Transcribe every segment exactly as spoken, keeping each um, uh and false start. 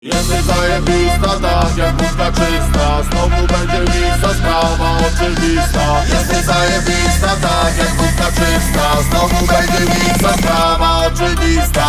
Jesteś zajebista, tak jak wódka czysta. Znowu będzie miksa, sprawa oczywista. Jesteś zajebista, tak jak wódka czysta. Znowu będzie miksa, sprawa oczywista.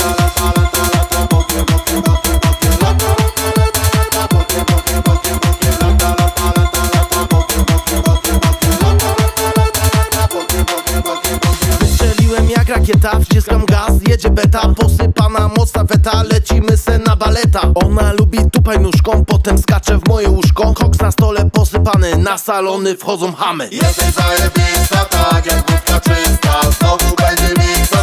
Wystrzeliłem jak rakieta, wciskam gaz, jedzie beta. Posypana mocna feta, lecimy se na baleta. Ona lubi tupaj nóżką, potem skacze w moje łóżko. Koks na stole posypany, na salony wchodzą chamy. Jesteś zajebista, tak jak wódka czysta. Znowu będzie miksa,